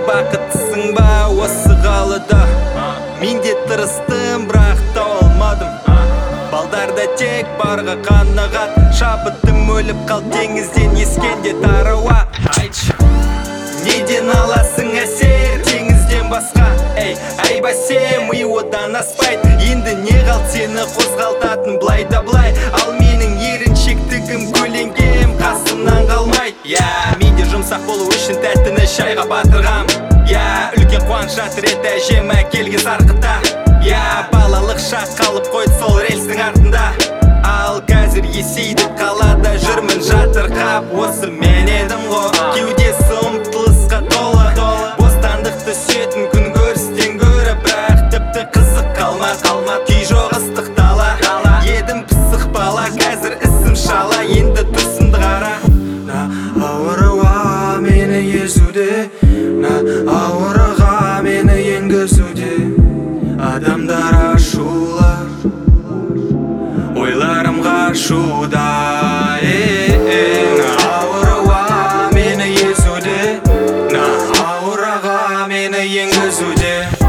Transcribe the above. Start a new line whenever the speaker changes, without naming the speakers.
бақыттысың ба осы қалада? Мен де тырыстым, бірақ та olmadım. Балдарда тек барға қанағат, шабытым өліп қал теңізден ескенде тарауа. Айтшы, неден аласың әсер теңізден басқа? Ай бәсе, ми одан аспайды. Енді не қалды сені қозғалтатын былай да былай? Ал менің еріншектігім көлеңкем қасымнан қалмайды. Менде жұмсақ болу үшін тәттіні шайға батырғам. Үлкен қуаныш жатыр еді әжем әкелген сарқыта. Балалық шақ қалып қойды сол рельстің артында. Ал қазір есейді қалада жүрмін жатырқап. Осы мен едім ғой, кеудесі ұмтылысқа толы. Бостандықты сүйетін күн көрістен гөрі, бірақ тіпті қызық қалма. Күй жоқ ыстық дала, едім пысық бала, қазір ісім шала, енді тұрсынды қара.
Ауырға мені езуде, ауырға мені енгізуде. Адамдар ашулар, ойларымға шуда. Ауырға мені езуде, ауырға мені енгізуде.